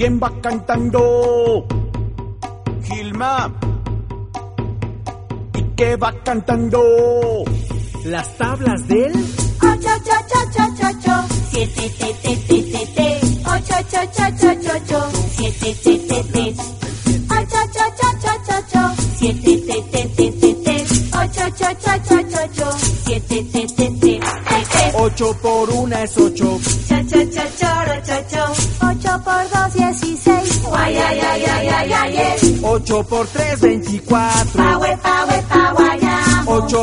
¿Quién va cantando? Gilma. ¿Y qué va cantando? Las tablas del 8, 8, 8, 8, 8, 7, te, te, te, te, te. 8, 8, 8, 8, 8, 7, te, te, te. 8, 8, 8, 8, 8, 7, te, te, te, te, te. 8, 8, 8, 8, 8, 7, te, te, te, te. 8 por 1 es 8. Cha, cha, cha, choro, cho, cho. 8 por 2, 16. Guay, ay, ay, ay, ay, ay, ay. 8 por 3, 24. Pa, we, pa, we, pa, guayamo. 8